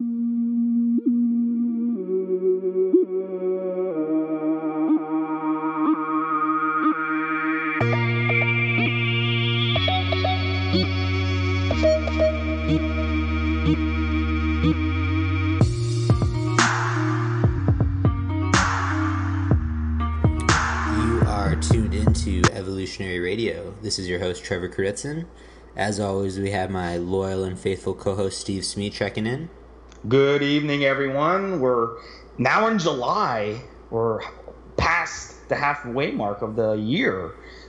Radio. This is your host, Trevor Kuritzin. As always, we have my loyal and faithful co-host, Steve Smee, checking in. Good evening, everyone. We're now in July. We're past the halfway mark of the year.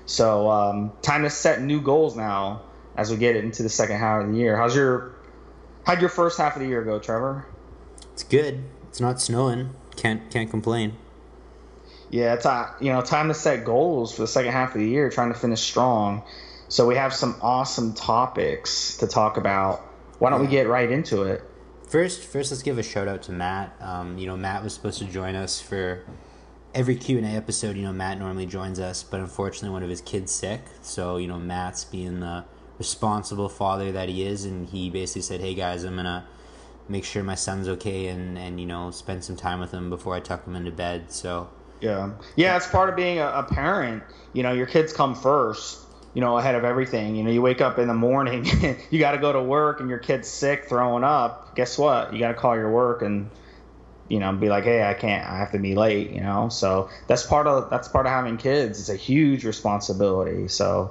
So, time to set new goals now as we get into the second half of the year. How'd your first half of the year go, Trevor? It's good. It's not snowing. Can't complain. Yeah, it's time to set goals for the second half of the year, trying to finish strong. So we have some awesome topics to talk about. Why don't we get right into it? First, let's give a shout out to Matt. Matt was supposed to join us for every Q&A episode. Matt normally joins us, but unfortunately one of his kids sick. So, Matt's being the responsible father that he is, and he basically said, "Hey guys, I'm gonna make sure my son's okay and spend some time with him before I tuck him into bed." So. Yeah, it's part of being a parent. Your kids come first, ahead of everything. You wake up in the morning, you got to go to work and your kid's sick, throwing up. Guess what? You got to call your work and, be like, "Hey, I have to be late," So that's part of having kids. It's a huge responsibility. So.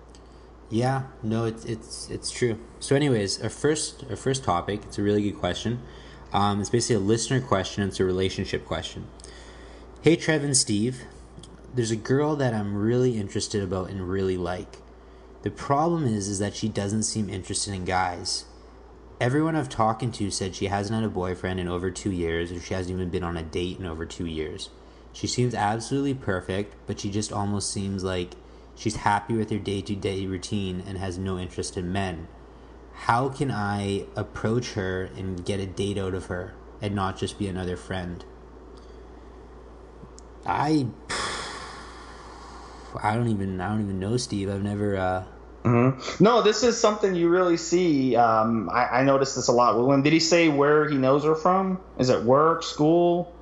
Yeah, no, it's true. So anyways, our first topic, it's a really good question. It's basically a listener question. It's a relationship question. Hey, Trev and Steve, there's a girl that I'm really interested about and really like. The problem is that she doesn't seem interested in guys. Everyone I've talked to said she hasn't had a boyfriend in over 2 years, or she hasn't even been on a date in over 2 years. She seems absolutely perfect, but she just almost seems like she's happy with her day-to-day routine and has no interest in men. How can I approach her and get a date out of her and not just be another friend? I don't even know, Steve. I've never. No, this is something you really see. I noticed this a lot. When did he say where he knows her from? Is it work, school?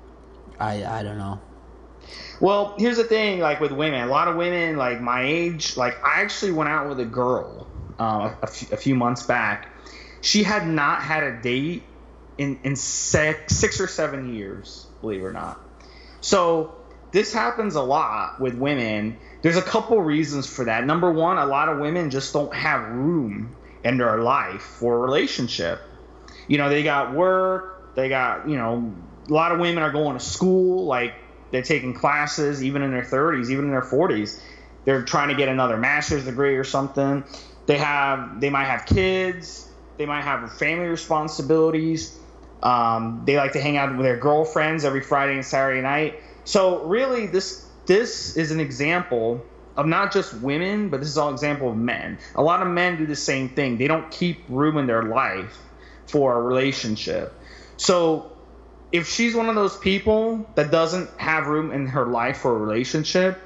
I don't know. Well, here's the thing. Like with women, a lot of women like my age. Like I actually went out with a girl a few months back. She had not had a date in 6 or 7 years. Believe it or not. So this happens a lot with women. There's a couple reasons for that. Number one, a lot of women just don't have room in their life for a relationship. They got work. They got, a lot of women are going to school. Like they're taking classes even in their 30s, even in their 40s. They're trying to get another master's degree or something. They might have kids. They might have family responsibilities. They like to hang out with their girlfriends every Friday and Saturday night. So really, this is an example of not just women, but this is all example of men. A lot of men do the same thing. They don't keep room in their life for a relationship. So if she's one of those people that doesn't have room in her life for a relationship,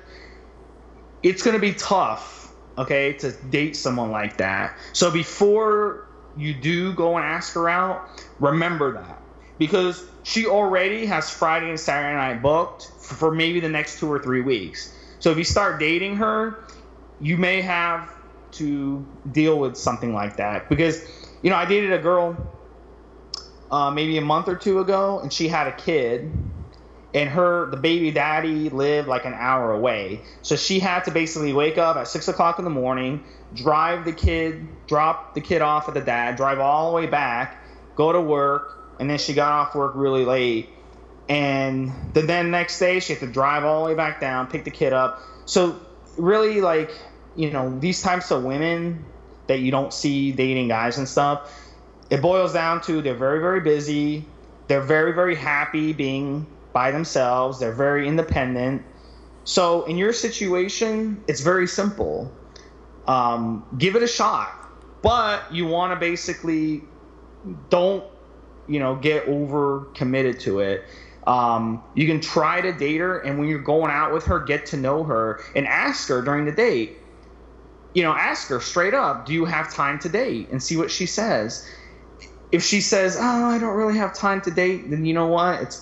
it's going to be tough, okay, to date someone like that. So before you do go and ask her out, remember that, because she already has Friday and Saturday night booked for maybe the next 2 or 3 weeks. So if you start dating her, you may have to deal with something like that, because I dated a girl maybe a month or two ago, and she had a kid, and the baby daddy lived like an hour away. So she had to basically wake up at 6 o'clock in the morning, drop the kid off at the dad, drive all the way back, go to work, and then she got off work really late. And then next day she had to drive all the way back down, pick the kid up. So really, these types of women that you don't see dating guys and stuff, it boils down to they're very, very busy. They're very, very happy being by themselves. They're very independent. So in your situation, it's very simple. Give it a shot. But you want to basically don't, get over committed to it. You can try to date her, and when you're going out with her, get to know her and ask her during the date. Ask her straight up, do you have time to date? And see what she says. if she says, "Oh, I don't really have time to date," then you know what?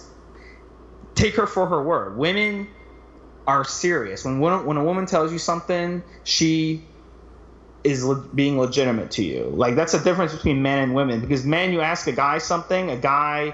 Take her for her word. Women are serious. When a woman tells you something, she is being legitimate to you. Like, that's the difference between men and women. Because men, you ask a guy something, a guy,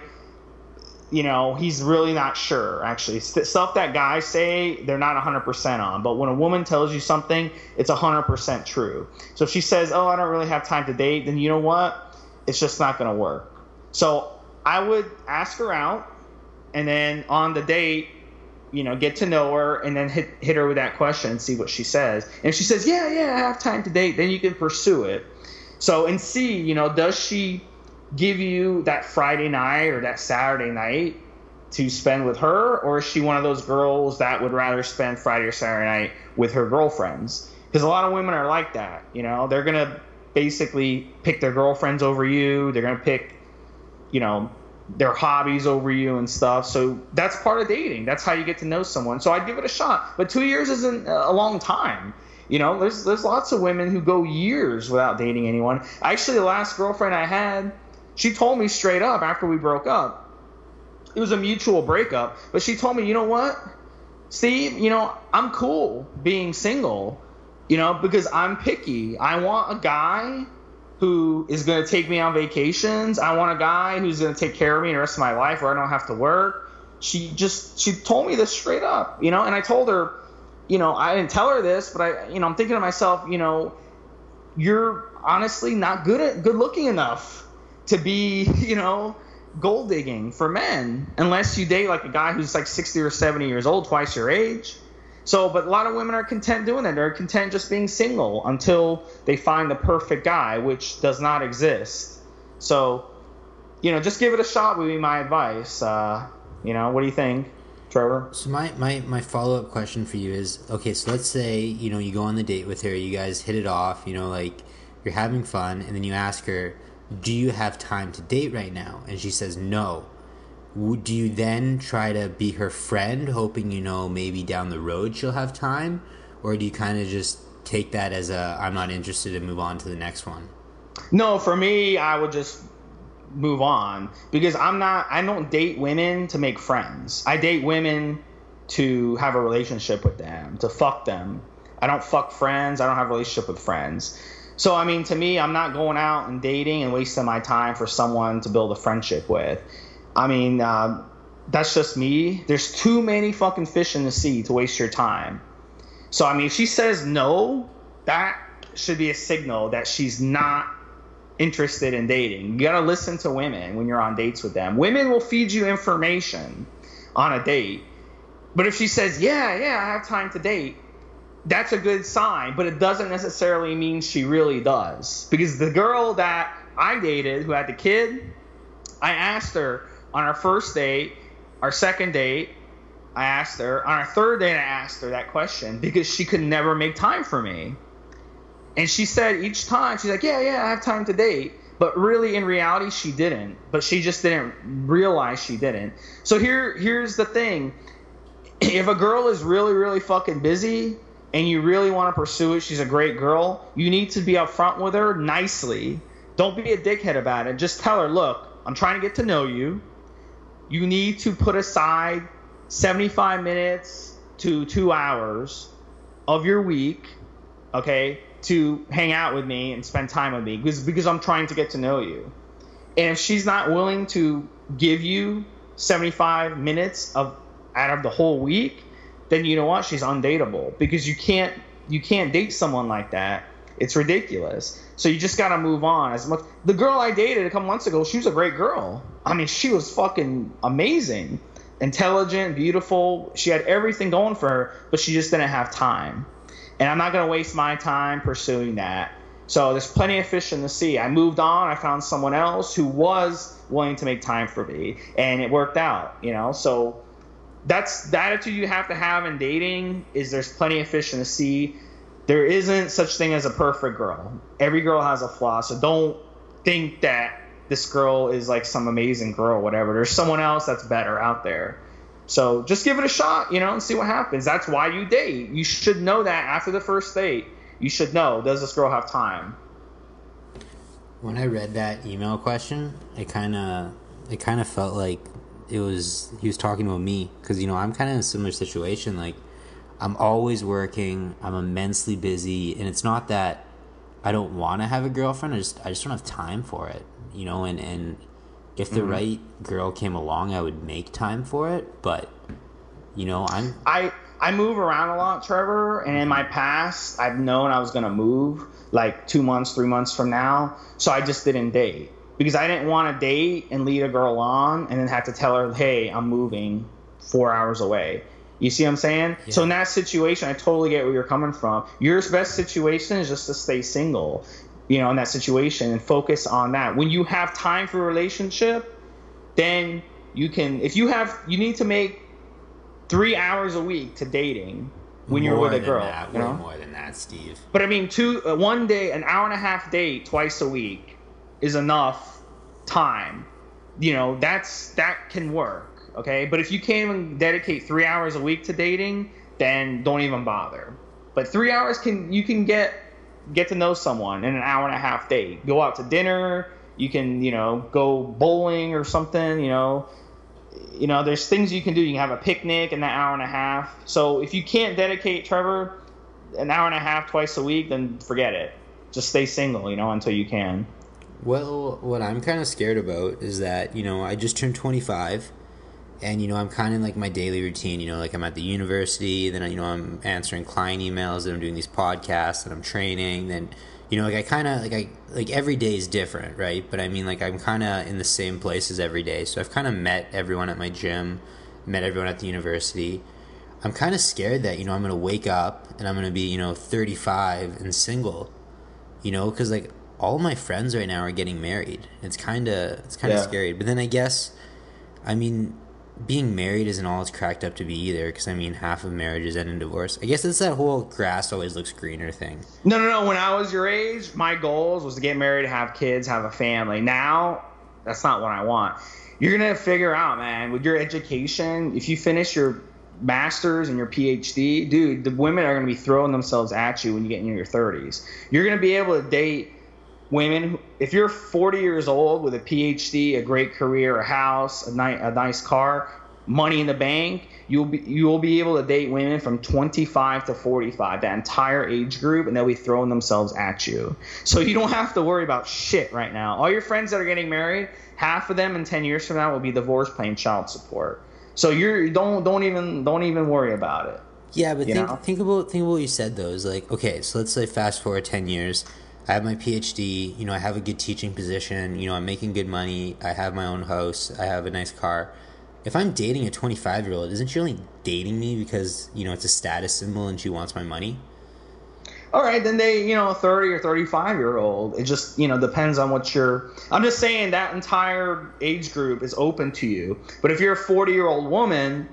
you know, he's really not sure, actually. Stuff that guys say, they're not 100% on. But when a woman tells you something, it's 100% true. So if she says, "Oh, I don't really have time to date," then you know what? It's just not going to work. So I would ask her out, and then on the date, you know, get to know her, and then hit her with that question and see what she says. And if she says, yeah, I have time to date, then you can pursue it. So, and see, you know, does she give you that Friday night or that Saturday night to spend with her, or is she one of those girls that would rather spend Friday or Saturday night with her girlfriends? Because a lot of women are like that, you know. They're going to basically pick their girlfriends over you. They're going to pick, you know, their hobbies over you and stuff. So that's part of dating. That's how you get to know someone. So I'd give it a shot. But 2 years isn't a long time. You know, there's lots of women who go years without dating anyone. Actually, the last girlfriend I had, she told me straight up after we broke up. It was a mutual breakup. But she told me, "You know what, Steve, you know, I'm cool being single, you know, because I'm picky. I want a guy who is going to take me on vacations. I want a guy who's going to take care of me the rest of my life where I don't have to work." She told me this straight up, you know, and I told her, you know, I didn't tell her this, but I'm thinking to myself, you know, you're honestly not good looking enough to be, you know, gold digging for men unless you date like a guy who's like 60 or 70 years old, twice your age. So, but a lot of women are content doing that. They're content just being single until they find the perfect guy, which does not exist. So, you know, just give it a shot would be my advice. You know, what do you think, Trevor? So my follow-up question for you is, okay, so let's say, you know, you go on the date with her, you guys hit it off, you know, like you're having fun, and then you ask her, "Do you have time to date right now?" And she says no. Do you then try to be her friend, hoping, you know, maybe down the road she'll have time? Or do you kind of just take that as I'm not interested and move on to the next one? No, for me, I would just move on, because I don't date women to make friends. I date women to have a relationship with them, to fuck them. I don't fuck friends. I don't have a relationship with friends. So, I mean, to me, I'm not going out and dating and wasting my time for someone to build a friendship with. I mean, that's just me. There's too many fucking fish in the sea to waste your time. So, I mean, if she says no, that should be a signal that she's not interested in dating. You got to listen to women when you're on dates with them. Women will feed you information on a date. But if she says, yeah, I have time to date, that's a good sign. But it doesn't necessarily mean she really does. Because the girl that I dated who had the kid, I asked her on our first date, our second date, I asked her. On our third date, I asked her that question because she could never make time for me. And she said each time, she's like, yeah, I have time to date. But really, in reality, she didn't. But she just didn't realize she didn't. So here's the thing. If a girl is really, really fucking busy and you really want to pursue it, she's a great girl, you need to be upfront with her nicely. Don't be a dickhead about it. Just tell her, look, I'm trying to get to know you. You need to put aside 75 minutes to 2 hours of your week, okay, to hang out with me and spend time with me because I'm trying to get to know you. And if she's not willing to give you 75 minutes out of the whole week, then you know what? She's undateable, because you can't date someone like that. It's ridiculous. So you just got to move on. The girl I dated a couple months ago, she was a great girl. I mean, she was fucking amazing, intelligent, beautiful. She had everything going for her, but she just didn't have time. And I'm not going to waste my time pursuing that. So there's plenty of fish in the sea. I moved on. I found someone else who was willing to make time for me, and it worked out, you know? So that's the attitude you have to have in dating, is there's plenty of fish in the sea. There isn't such thing as a perfect girl. Every girl has a flaw. So don't think that this girl is like some amazing girl or whatever. There's someone else that's better out there. So just give it a shot, you know, and see what happens. That's why you date. You should know that after the first date. You should know, does this girl have time? When I read that email question, it kind of felt like he was talking about me, because I'm kind of in a similar situation. Like, I'm always working, I'm immensely busy, and it's not that I don't want to have a girlfriend. I just don't have time for it, and if the right girl came along, I would make time for it. But I'm I move around a lot, Trevor, and in my past, I've known I was gonna move like 2 months, 3 months from now, so I just didn't date because I didn't want to date and lead a girl on and then have to tell her, hey, I'm moving 4 hours away. You see what I'm saying? Yeah. So in that situation, I totally get where you're coming from. Your best situation is just to stay single, in that situation and focus on that. When you have time for a relationship, then you can, you need to make 3 hours a week to dating when you're with a girl. Way more than that, Steve. But I mean, one day, an hour and a half date twice a week is enough time. That can work. Okay, but if you can't even dedicate 3 hours a week to dating, then don't even bother. But 3 hours you can get to know someone in an hour and a half date. Go out to dinner. You can go bowling or something. There's things you can do. You can have a picnic in that hour and a half. So if you can't dedicate, Trevor, an hour and a half twice a week, then forget it. Just stay single, until you can. Well, what I'm kind of scared about is that, I just turned 25. And, I'm kind of like my daily routine, like I'm at the university, then, I'm answering client emails, then I'm doing these podcasts, and I'm training, then, like every day is different, right? But I mean, like, I'm kind of in the same places every day. So I've kind of met everyone at my gym, met everyone at the university. I'm kind of scared that, I'm going to wake up and I'm going to be, 35 and single, because like all my friends right now are getting married. It's kind of scary. But then I guess, I mean, being married isn't all it's cracked up to be either, because I mean, half of marriages end in divorce. I guess it's that whole grass always looks greener thing. No. When I was your age, my goals was to get married, have kids, have a family. Now, that's not what I want. You're gonna figure out, man, with your education, if you finish your master's and your PhD, dude, the women are gonna be throwing themselves at you when you get into your 30s. You're gonna be able to date women. If you're 40 years old with a PhD, a great career, a house, a nice car, money in the bank, you will be able to date women from 25 to 45, that entire age group, and they'll be throwing themselves at you. So you don't have to worry about shit right now. All your friends that are getting married, half of them in 10 years from now will be divorced, paying child support. So don't even worry about it. Yeah, but think about what you said though. Is like, okay, so let's say fast forward 10 years. I have my PhD, I have a good teaching position, I'm making good money, I have my own house, I have a nice car. If I'm dating a 25-year-old, isn't she only dating me because, it's a status symbol and she wants my money? All right, then they, 30 or 35-year-old, it just, depends on I'm just saying that entire age group is open to you. But if you're a 40-year-old woman,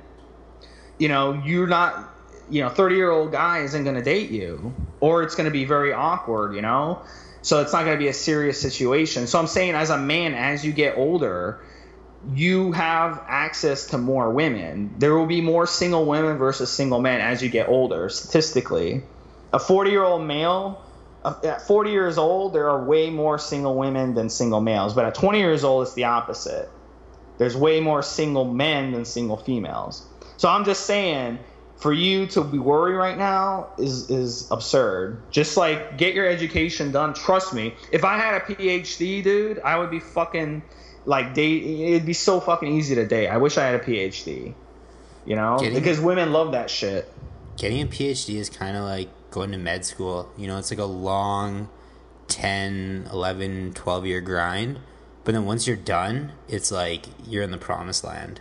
you're not, 30-year-old guy isn't going to date you, or it's going to be very awkward, so it's not going to be a serious situation. So I'm saying, as a man, as you get older, you have access to more women. There will be more single women versus single men as you get older, statistically. A 40-year-old male, at 40 years old, there are way more single women than single males, but at 20 years old, it's the opposite. There's way more single men than single females. So I'm just saying, for you to be worried right now is absurd. Just like, get your education done. Trust me, if I had a PhD, dude, I would be fucking like it'd be so fucking easy to date. I wish I had a PhD, because women love that shit. Getting a PhD is kind of like going to med school. It's like a long 10, 11, 12-year grind. But then once you're done, it's like you're in the promised land.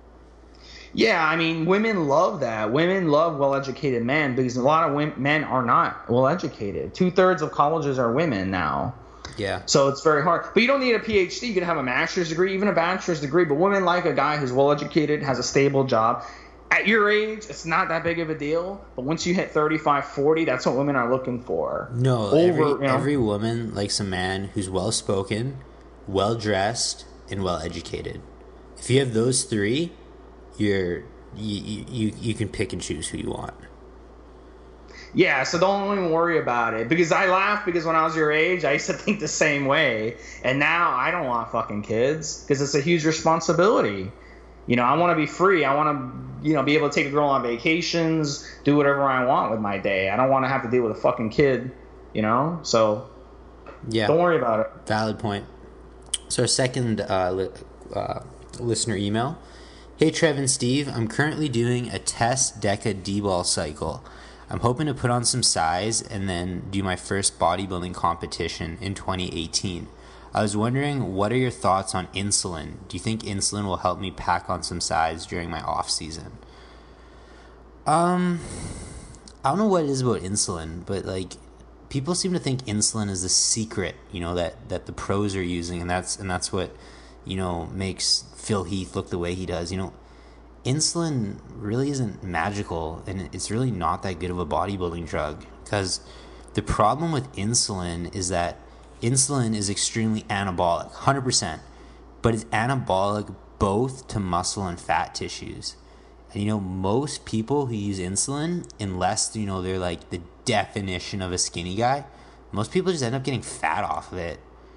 Yeah, I mean, women love that. Women love well-educated men because a lot of men are not well-educated. 2/3 of colleges are women now. Yeah. So it's very hard. But you don't need a PhD. You can have a master's degree, even a bachelor's degree. But women like a guy who's well-educated, has a stable job. At your age, it's not that big of a deal. But once you hit 35, 40, that's what women are looking for. No, every woman likes a man who's well-spoken, well-dressed, and well-educated. If you have those three, you can pick and choose who you want. Yeah, so don't even worry about it. Because I laugh because when I was your age, I used to think the same way. And now I don't want fucking kids because it's a huge responsibility. I want to be free. I want to, be able to take a girl on vacations, do whatever I want with my day. I don't want to have to deal with a fucking kid, So yeah, don't worry about it. Valid point. So our second listener email. Hey Trev and Steve, I'm currently doing a test DECA D-ball cycle. I'm hoping to put on some size and then do my first bodybuilding competition in 2018. I was wondering, what are your thoughts on insulin? Do you think insulin will help me pack on some size during my off season? I don't know what it is about insulin, but like people seem to think insulin is the secret, that the pros are using, and that's what makes Phil Heath look the way he does. Insulin really isn't magical, and it's really not that good of a bodybuilding drug, because the problem with insulin is that insulin is extremely anabolic, 100%, but it's anabolic both to muscle and fat tissues. And most people who use insulin, unless they're like the definition of a skinny guy, most people just end up getting fat off of it.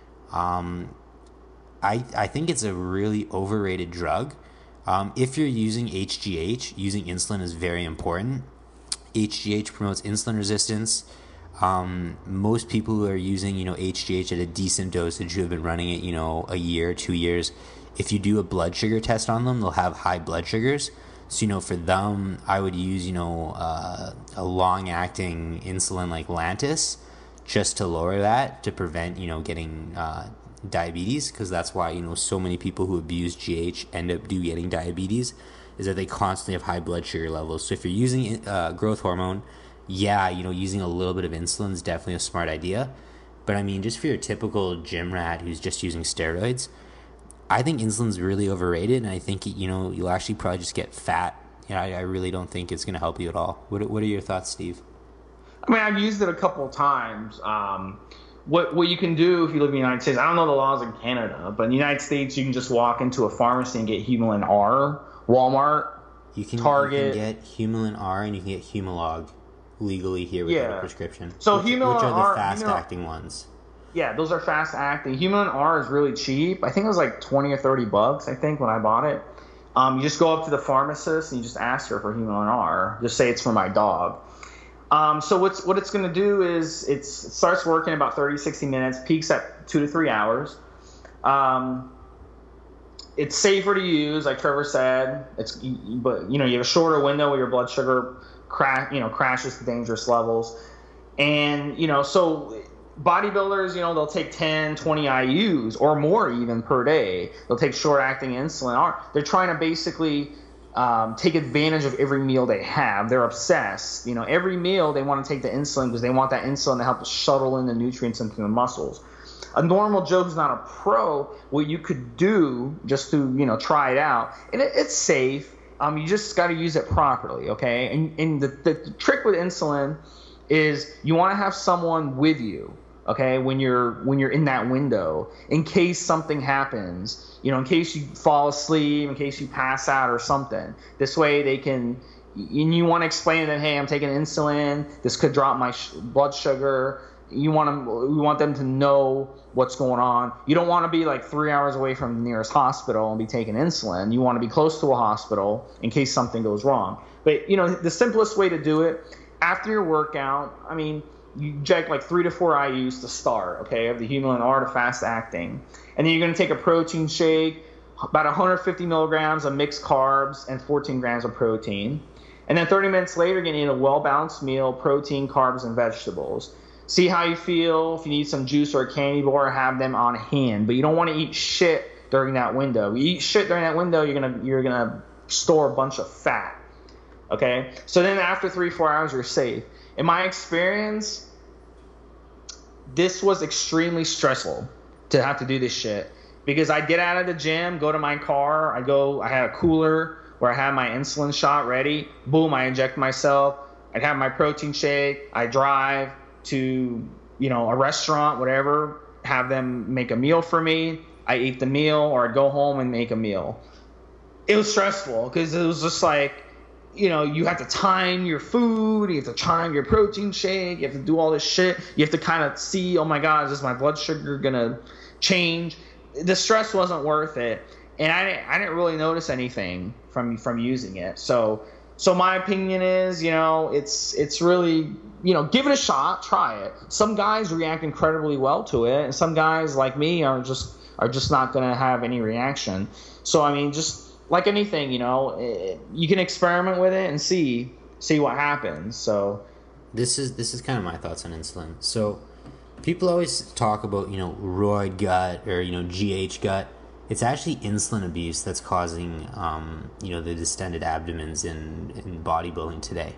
I think it's a really overrated drug. If you're using HGH, using insulin is very important. HGH promotes insulin resistance. Most people who are using, HGH at a decent dosage, who have been running it, a year, 2 years, if you do a blood sugar test on them, they'll have high blood sugars. So, for them, I would use, a long-acting insulin like Lantus just to lower that, to prevent, getting diabetes, because that's why, so many people who abuse GH end up getting diabetes, is that they constantly have high blood sugar levels. So if you're using growth hormone, using a little bit of insulin is definitely a smart idea. But I mean, just for your typical gym rat who's just using steroids, I think insulin's really overrated, and I think you'll actually probably just get fat. I really don't think it's going to help you at all. What are your thoughts, Steve? I mean, I've used it a couple of times. What you can do if you live in the United States, I don't know the laws in Canada, but in the United States, you can just walk into a pharmacy and get Humulin R. Walmart, Target. You can get Humulin R, and you can get Humalog legally here without a prescription. So which are the fast-acting ones? Yeah, those are fast-acting. Humulin R is really cheap. I think it was like $20 or $30, I think, when I bought it. You just go up to the pharmacist and you just ask her for Humulin R. Just say it's for my dog. So what it's going to do is it starts working in about 30, 60 minutes, peaks at 2 to 3 hours. It's safer to use, like Trevor said. But you have a shorter window where your blood sugar crashes to dangerous levels. And so bodybuilders, they'll take 10, 20 IUs or more even per day. They'll take short-acting insulin. They're trying to basically take advantage of every meal they have. They're obsessed. Every meal they want to take the insulin because they want that insulin to help shuttle in the nutrients into the muscles. A normal Joe who's not a pro, what you could do just to try it out, and it's safe. You just got to use it properly, okay? And the trick with insulin is you want to have someone with you, okay, when you're in that window, in case something happens. In case you fall asleep, in case you pass out or something. This way they can, and you want to explain to them, hey, I'm taking insulin. This could drop my blood sugar. We want them to know what's going on. You don't want to be like 3 hours away from the nearest hospital and be taking insulin. You want to be close to a hospital in case something goes wrong. But, the simplest way to do it, after your workout, I mean, you inject like 3 to 4 IUs to start, okay, of the Humulin R, to fast acting. And then you're going to take a protein shake, about 150 milligrams of mixed carbs and 14 grams of protein. And then 30 minutes later, you're going to eat a well-balanced meal, protein, carbs, and vegetables. See how you feel. If you need some juice or a candy bar, have them on hand. But you don't want to eat shit during that window. You eat shit during that window, you're gonna store a bunch of fat. Okay? So then after 3-4 hours, you're safe. In my experience, this was extremely stressful to have to do this shit. Because I get out of the gym, go to my car, I had a cooler where I had my insulin shot ready. Boom, I inject myself. I'd have my protein shake. I drive to, a restaurant, whatever, have them make a meal for me. I eat the meal, or I'd go home and make a meal. It was stressful because it was just like, you have to time your food, you have to time your protein shake, you have to do all this shit. You have to kind of see, oh my God, is my blood sugar gonna change? The stress wasn't worth it, and I didn't really notice anything from using it. So my opinion is, it's really, give it a shot, try it. Some guys react incredibly well to it, and some guys like me are just not gonna have any reaction. So I mean, just like anything, you can experiment with it and see what happens. So this is kind of my thoughts on insulin. So people always talk about, roid gut or, GH gut. It's actually insulin abuse that's causing, the distended abdomens in bodybuilding today.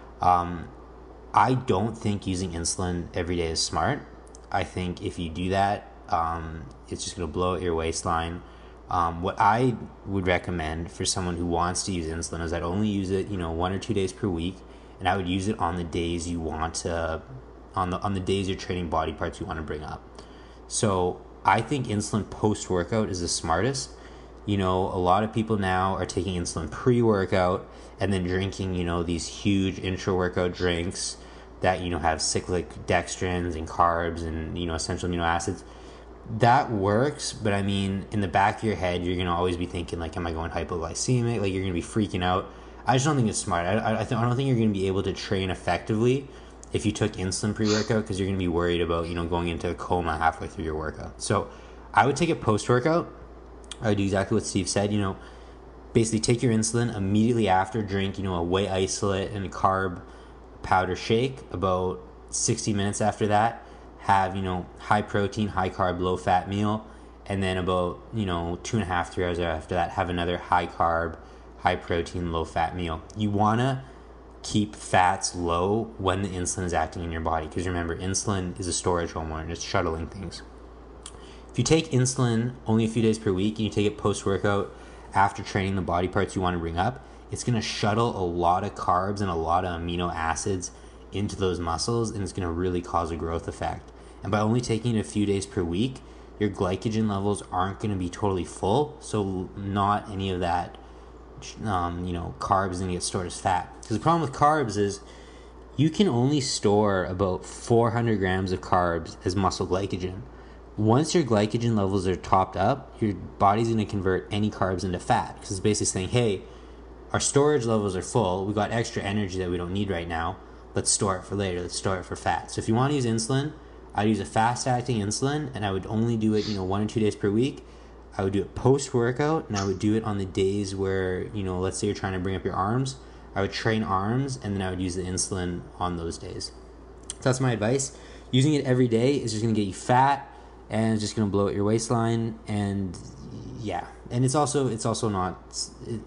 I don't think using insulin every day is smart. I think if you do that, it's just going to blow out your waistline. What I would recommend for someone who wants to use insulin is I'd only use it, 1 or 2 days per week, and I would use it on the days you want to, on the days you're training body parts you want to bring up. So I think insulin post-workout is the smartest. A lot of people now are taking insulin pre-workout and then drinking, these huge intra-workout drinks that, have cyclic dextrins and carbs and, essential amino acids. That works, but I mean, in the back of your head, you're going to always be thinking, like, am I going hypoglycemic? Like, you're going to be freaking out. I just don't think it's smart. I don't think you're going to be able to train effectively if you took insulin pre-workout, because you're going to be worried about, going into a coma halfway through your workout. So I would take it post-workout. I would do exactly what Steve said, basically take your insulin immediately after, drink, a whey isolate and a carb powder shake. About 60 minutes after that, have, high protein, high carb, low fat meal. And then about, 2.5, 3 hours after that, have another high carb, high protein, low fat meal. You want to keep fats low when the insulin is acting in your body, because remember, insulin is a storage hormone. It's shuttling things. If you take insulin only a few days per week and you take it post-workout after training the body parts you want to bring up, it's going to shuttle a lot of carbs and a lot of amino acids into those muscles, and it's going to really cause a growth effect. And by only taking it a few days per week, your glycogen levels aren't going to be totally full, so not any of that carbs is going to get stored as fat. Because the problem with carbs is you can only store about 400 grams of carbs as muscle glycogen. Once your glycogen levels are topped up, your body's going to convert any carbs into fat, because it's basically saying, hey, our storage levels are full, we got extra energy that we don't need right now, let's store it for later, let's store it for fat. So if you want to use insulin, I'd use a fast-acting insulin, and I would only do it, 1 or 2 days per week. I would do it post-workout, and I would do it on the days where, let's say you're trying to bring up your arms. I would train arms, and then I would use the insulin on those days. So that's my advice. Using it every day is just going to get you fat, and it's just going to blow out your waistline, and yeah. And it's also not...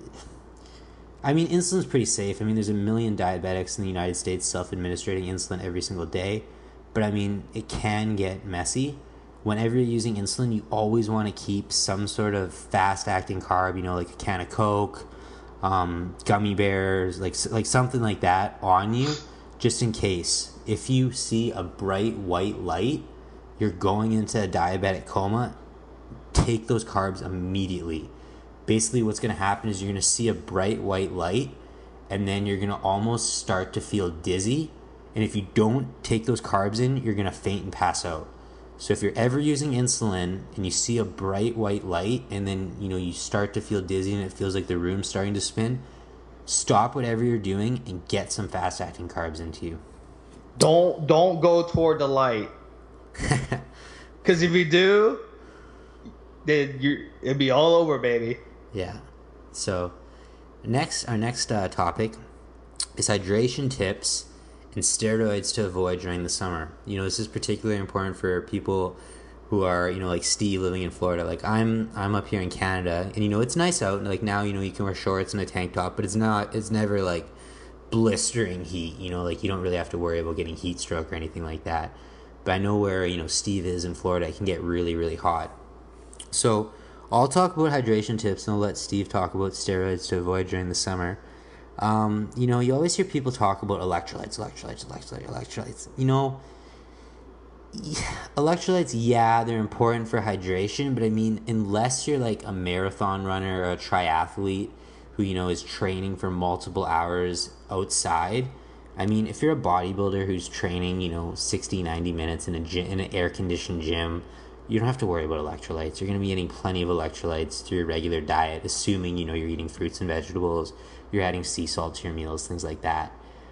insulin's pretty safe. There's 1 million diabetics in the United States self-administrating insulin every single day. But it can get messy. Whenever you're using insulin, you always want to keep some sort of fast-acting carb, like a can of Coke, gummy bears, like something like that on you, just in case. If you see a bright white light, you're going into a diabetic coma, take those carbs immediately. Basically, what's going to happen is you're going to see a bright white light, and then you're going to almost start to feel dizzy. And if you don't take those carbs in, you're going to faint and pass out. So if you're ever using insulin and you see a bright white light and then, you start to feel dizzy and it feels like the room's starting to spin, stop whatever you're doing and get some fast-acting carbs into you. Don't go toward the light. Because if you do, then it'll be all over, baby. Yeah. So our next topic is hydration tips and steroids to avoid during the summer. This is particularly important for people who are, like Steve living in Florida. Like I'm up here in Canada, and it's nice out. And like now, you can wear shorts and a tank top, but it's never like blistering heat. Like you don't really have to worry about getting heat stroke or anything like that. But I know where, Steve is in Florida, it can get really, really hot. So I'll talk about hydration tips, and I'll let Steve talk about steroids to avoid during the summer. You always hear people talk about electrolytes. Electrolytes, yeah, they're important for hydration, but unless you're like a marathon runner or a triathlete who, you know, is training for multiple hours outside. I mean, if you're a bodybuilder who's training, you know, 60, 90 minutes in a gym, in an air-conditioned gym, you don't have to worry about electrolytes. You're going to be getting plenty of electrolytes through your regular diet, assuming, you know, you're eating fruits and vegetables, you're adding sea salt to your meals, things like that.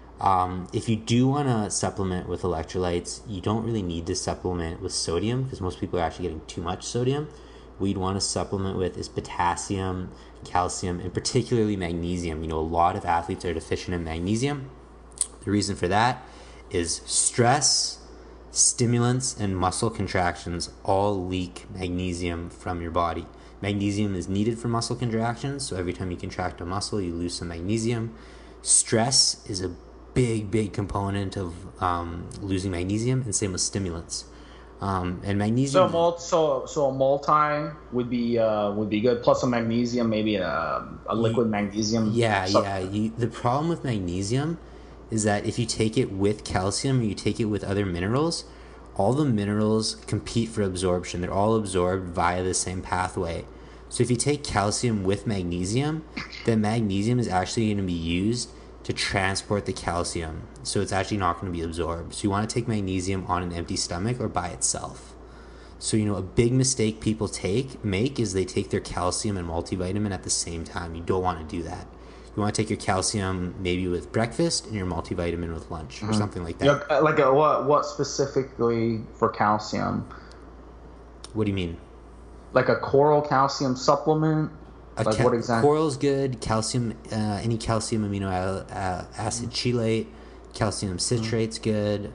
If you do want to supplement with electrolytes, you don't really need to supplement with sodium because most people are actually getting too much sodium. What you'd want to supplement with is potassium, calcium, and particularly magnesium. You know, a lot of athletes are deficient in magnesium. The reason for that is stress, stimulants, and muscle contractions all leak magnesium from your body. Magnesium is needed for muscle contractions, so every time you contract a muscle, you lose some magnesium. Stress is a big component of losing magnesium, and same with stimulants. And magnesium. So a multi would be good. Plus some magnesium, maybe a liquid magnesium. Yeah. The problem with magnesium is that if you take it with calcium or you take it with other minerals, all the minerals compete for absorption. They're all absorbed via the same pathway. So if you take calcium with magnesium, then magnesium is actually going to be used to transport the calcium. So it's actually not going to be absorbed. So you want to take magnesium on an empty stomach or by itself. So, you know, a big mistake people make is they take their calcium and multivitamin at the same time. You don't want to do that. You want to take your calcium maybe with breakfast and your multivitamin with lunch or something like that. Yeah, like what specifically for calcium? What do you mean? Like a coral calcium supplement? Like what exactly? Coral's good. Calcium, any calcium amino acid chelate, calcium citrate's good.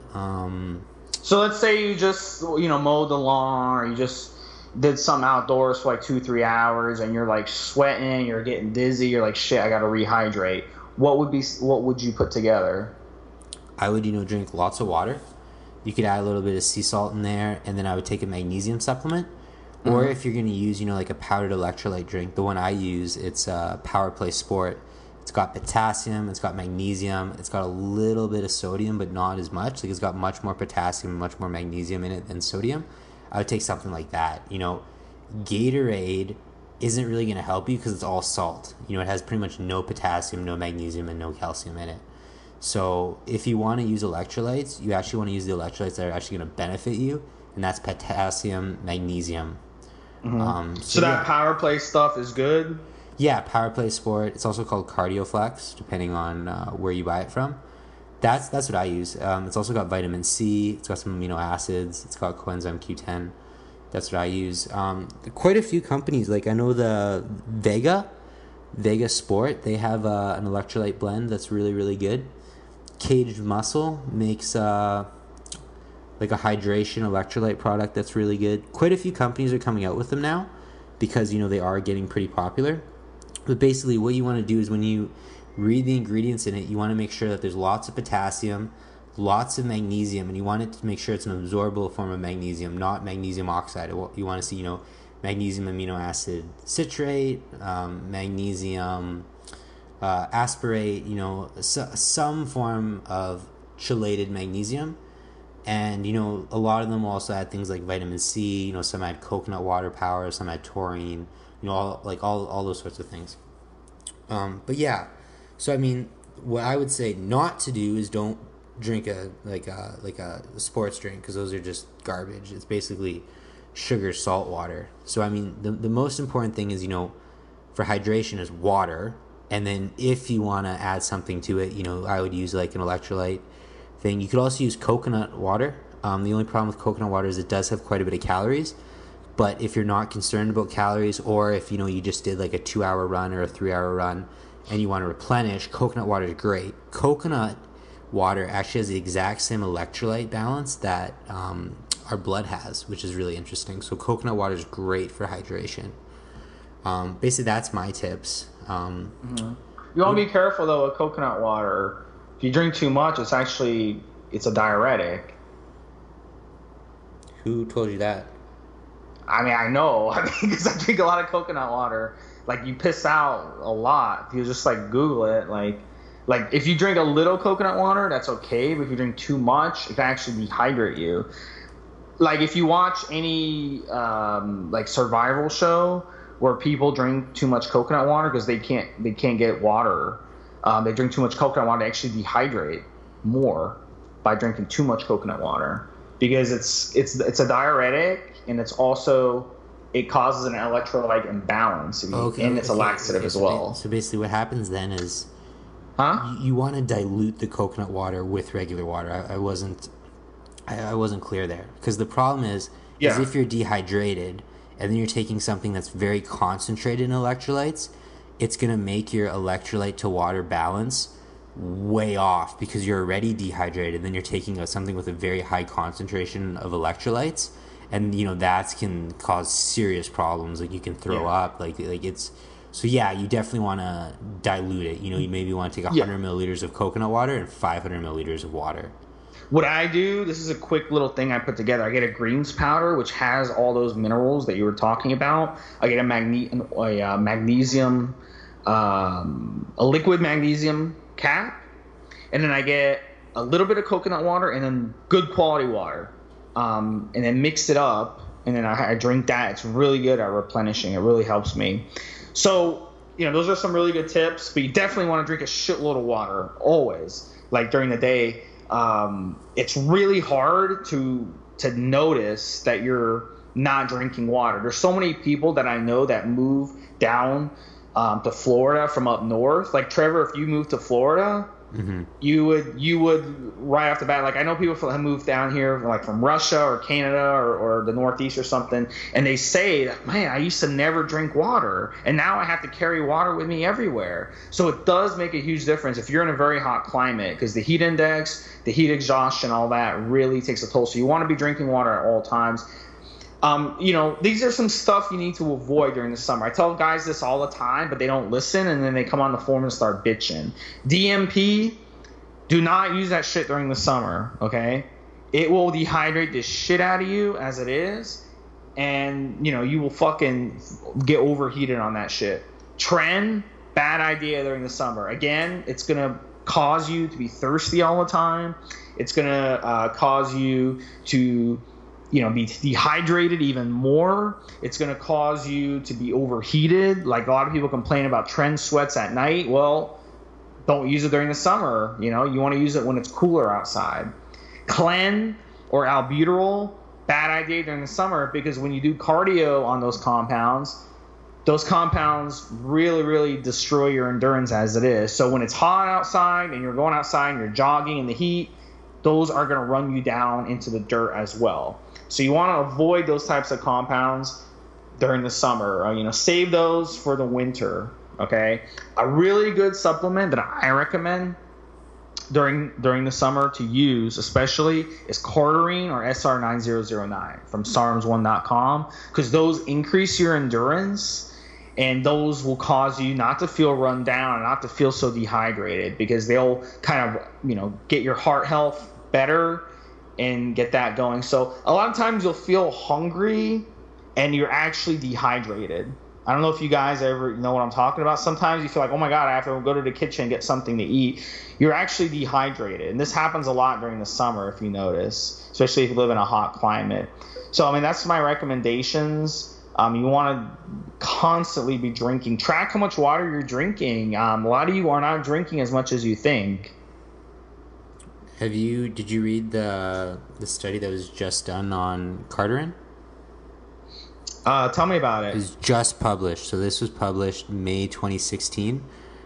So let's say you just, you know, mowed the lawn or you just did some outdoors for like 2-3 hours and you're like sweating, you're getting dizzy, you're like, shit, I gotta rehydrate. What would you put together? I would, you know, drink lots of water. You could add a little bit of sea salt in there, and then I would take a magnesium supplement. Or if you're going to use, you know, like a powdered electrolyte drink, the one I use, it's Power Play Sport. It's got potassium, it's got magnesium, it's got a little bit of sodium, but not as much. Like, it's got much more potassium and much more magnesium in it than sodium. I would take something like that. You know, Gatorade isn't really going to help you because it's all salt. You know, it has pretty much no potassium, no magnesium, and no calcium in it. So if you want to use electrolytes, you actually want to use the electrolytes that are actually going to benefit you, and that's potassium, magnesium. So that Power Play stuff is good? Yeah, Power Play Sport. It's also called CardioFlex, depending on where you buy it from. That's what I use. It's also got vitamin C. It's got some amino acids. It's got coenzyme Q10. That's what I use. Quite a few companies, like I know the Vega Sport, they have an electrolyte blend that's really good. Caged Muscle makes like a hydration electrolyte product that's really good. Quite a few companies are coming out with them now because, you know, they are getting pretty popular. But basically what you want to do is when you read the ingredients in it, you want to make sure that there's lots of potassium, lots of magnesium, and you want it to make sure it's an absorbable form of magnesium, not magnesium oxide. You want to see, you know, magnesium amino acid citrate, magnesium aspartate, you know, some form of chelated magnesium. And, you know, a lot of them will also add things like vitamin C, you know, some add coconut water power, some add taurine, you know, all those sorts of things. But yeah, so I mean, what I would say not to do is don't drink a sports drink, because those are just garbage. It's basically sugar, salt water. So I mean, the most important thing is, you know, for hydration is water. And then if you want to add something to it, you know, I would use like an electrolyte thing. You could also use coconut water. The only problem with coconut water is it does have quite a bit of calories. But if you're not concerned about calories, or if, you know, you just did like a 2-hour run or a 3-hour run and you want to replenish, coconut water is great. Coconut water actually has the exact same electrolyte balance that our blood has, which is really interesting. So coconut water is great for hydration. Basically, that's my tips. You want to be careful though with coconut water. If you drink too much, it's a diuretic. Who told you that? I mean, I know, because I drink a lot of coconut water. Like, you piss out a lot. If you just like Google it, like if you drink a little coconut water, that's okay. But if you drink too much, it can actually dehydrate you. Like, if you watch any like survival show where people drink too much coconut water because they can't get water. They drink too much coconut water, they actually dehydrate more by drinking too much coconut water, because it's a diuretic, and it's also, it causes an electrolyte imbalance, and it's a laxative as well. So basically what happens then is Huh? you want to dilute the coconut water with regular water. I wasn't clear there, because the problem is if you're dehydrated and then you're taking something that's very concentrated in electrolytes, it's going to make your electrolyte to water balance way off, because you're already dehydrated. Then you're taking something with a very high concentration of electrolytes, and that can cause serious problems. Like you can throw up. Like it's. So yeah, you definitely want to dilute it. You maybe want to take 100 milliliters of coconut water and 500 milliliters of water. What I do, this is a quick little thing I put together. I get a greens powder, which has all those minerals that you were talking about. I get a magnesium, a liquid magnesium cap, and then I get a little bit of coconut water and then good quality water, and then mix it up, and then I drink that. It's really good at replenishing. It really helps me. So, those are some really good tips, but you definitely want to drink a shitload of water always, like during the day. It's really hard to notice that you're not drinking water. There's so many people that I know that move down to Florida from up north. Like Trevor, if you moved to Florida, you would right off the bat. Like I know people have moved down here, like from Russia or Canada or the Northeast or something, and they say that, man, I used to never drink water, and now I have to carry water with me everywhere. So it does make a huge difference if you're in a very hot climate, because the heat index, the heat exhaustion, all that really takes a toll. So you want to be drinking water at all times. These are some stuff you need to avoid during the summer. I tell guys this all the time, but they don't listen, and then they come on the forum and start bitching. DMP, do not use that shit during the summer, okay? It will dehydrate the shit out of you as it is, and, you will fucking get overheated on that shit. Tren, bad idea during the summer. Again, it's going to cause you to be thirsty all the time. It's going to cause you to be dehydrated even more. It's going to cause you to be overheated. Like a lot of people complain about Tren sweats at night. Well, don't use it during the summer. You want to use it when it's cooler outside. Clen or albuterol, bad idea during the summer, because when you do cardio on those compounds really, really destroy your endurance as it is. So when it's hot outside and you're going outside and you're jogging in the heat, those are going to run you down into the dirt as well. So you want to avoid those types of compounds during the summer. Save those for the winter, okay? A really good supplement that I recommend during the summer to use especially is Cardarine or SR9009 from SARMS1.com, because those increase your endurance, and those will cause you not to feel run down and not to feel so dehydrated, because they'll kind of, get your heart health better and get that going. So a lot of times you'll feel hungry and you're actually dehydrated. I don't know if you guys ever know what I'm talking about. Sometimes you feel like, oh my God, I have to go to the kitchen and get something to eat. You're actually dehydrated. And this happens a lot during the summer, if you notice, especially if you live in a hot climate. So, that's my recommendations. You want to constantly be drinking. Track how much water you're drinking. A lot of you are not drinking as much as you think. Did you read the study that was just done on Cardarine? Tell me about it. It was just published. So this was published May 2016.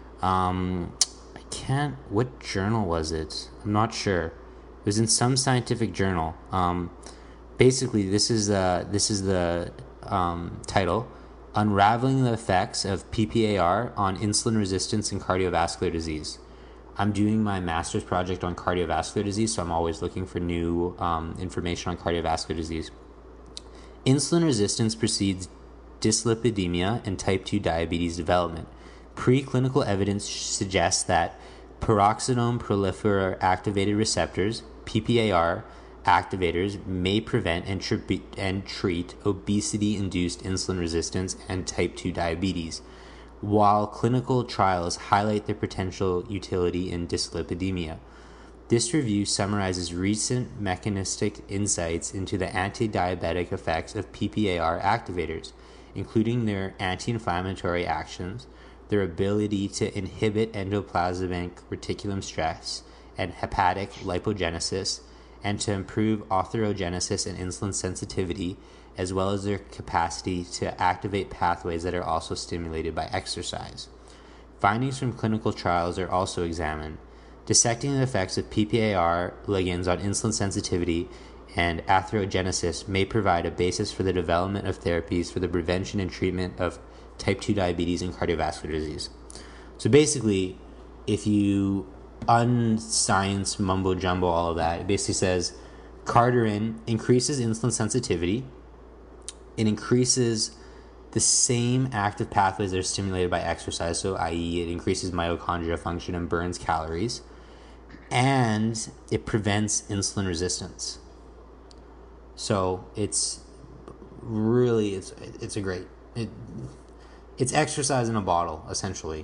What journal was it? I'm not sure. It was in some scientific journal. Basically, this is the title: Unraveling the Effects of PPAR on Insulin Resistance and Cardiovascular Disease. I'm doing my master's project on cardiovascular disease, so I'm always looking for new information on cardiovascular disease. Insulin resistance precedes dyslipidemia and type 2 diabetes development. Preclinical evidence suggests that peroxidome proliferar activated receptors, PPAR activators, may prevent and treat obesity-induced insulin resistance and type 2 diabetes, while clinical trials highlight their potential utility in dyslipidemia. This review summarizes recent mechanistic insights into the anti-diabetic effects of PPAR activators. including their anti-inflammatory actions, their ability to inhibit endoplasmic reticulum stress and hepatic lipogenesis, and to improve atherogenesis and insulin sensitivity, as well as their capacity to activate pathways that are also stimulated by exercise. Findings from clinical trials are also examined, dissecting the effects of PPAR ligands on insulin sensitivity and atherogenesis may provide a basis for the development of therapies for the prevention and treatment of type 2 diabetes and cardiovascular disease. So basically, if you unscience mumbo jumbo all of that, it basically says Cardarin increases insulin sensitivity. It increases the same active pathways that are stimulated by exercise, so i.e. it increases mitochondria function and burns calories, and it prevents insulin resistance. So it's really it's a great it's exercise in a bottle, essentially.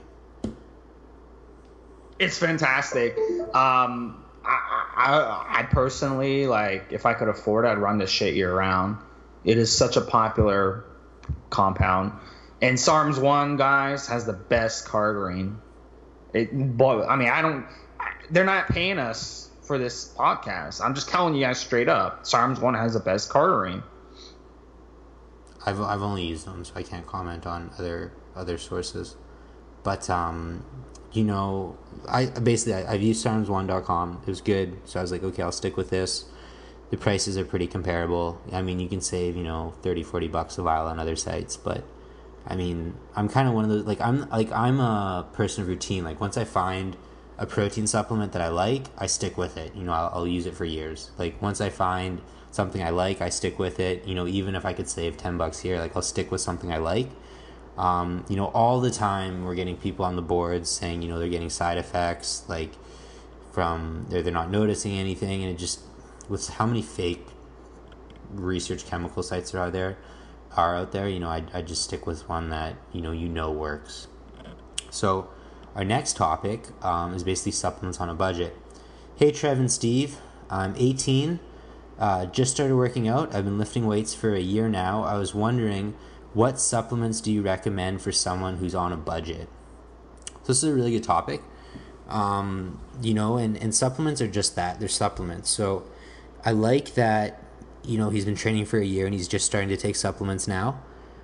It's fantastic. I personally, like, if I could afford it, I'd run this shit year round. It is such a popular compound. And SARMs 1, guys, has the best Cardarin. They're not paying us for this podcast. I'm just telling you guys straight up. SARMs 1 has the best Cardarin. I've only used them, so I can't comment on other sources. But I've used SARMs1.com. It was good, so I was like, okay, I'll stick with this. The prices are pretty comparable. I mean, you can save, $30-$40 a vial on other sites, but I mean, I'm kind of one of those, I'm a person of routine. Like, once I find a protein supplement that I like, I stick with it. I'll use it for years. Like, once I find something I like, I stick with it. Even if I could save $10 here, like, I'll stick with something I like. All the time we're getting people on the boards saying, they're getting side effects, like, from they're not noticing anything, and it just, with how many fake research chemical sites are out there, I just stick with one that works. So our next topic is basically supplements on a budget. Hey Trev and Steve, I'm 18, just started working out. I've been lifting weights for a year now. I was wondering, what supplements do you recommend for someone who's on a budget? So this is a really good topic. And supplements are just that. They're supplements. So I like that, he's been training for a year and he's just starting to take supplements now.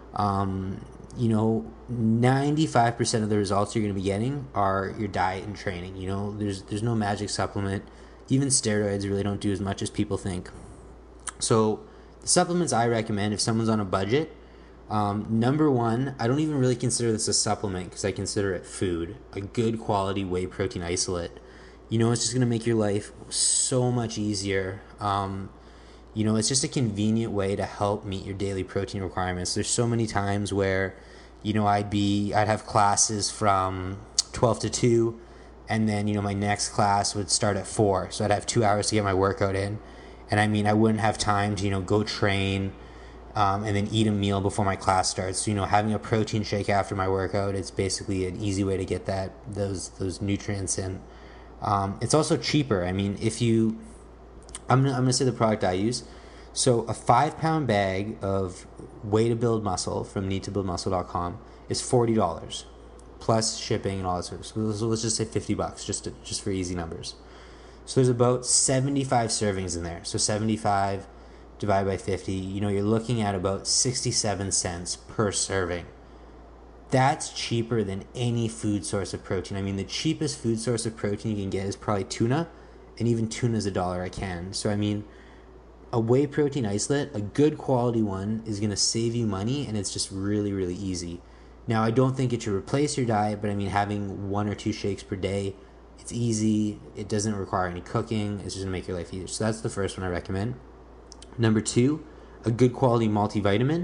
95% of the results you're going to be getting are your diet and training. There's no magic supplement. Even steroids really don't do as much as people think. So the supplements I recommend if someone's on a budget, number one, I don't even really consider this a supplement because I consider it food. A good quality whey protein isolate. It's just going to make your life so much easier. It's just a convenient way to help meet your daily protein requirements. There's so many times where, I'd have classes from 12 to 2, and then, my next class would start at 4. So I'd have 2 hours to get my workout in. And I wouldn't have time to, go train, and then eat a meal before my class starts. So, having a protein shake after my workout, it's basically an easy way to get those nutrients in. It's also cheaper. I mean, I'm gonna say the product I use. So a 5-pound bag of Way to Build Muscle from needtobuildmuscle.com is $40 plus shipping and all that sort of stuff. So let's just say $50 just for easy numbers. So there's about 75 servings in there. So 75 divided by 50, you're looking at about 67 cents per serving. That's cheaper than any food source of protein. I mean, the cheapest food source of protein you can get is probably tuna, and even tuna is $1 a can. So, I mean, a whey protein isolate, a good quality one, is going to save you money, and it's just really, really easy. Now, I don't think it should replace your diet, but I mean, having 1 or 2 shakes per day, it's easy. It doesn't require any cooking. It's just going to make your life easier. So that's the first one I recommend. Number 2, a good quality multivitamin.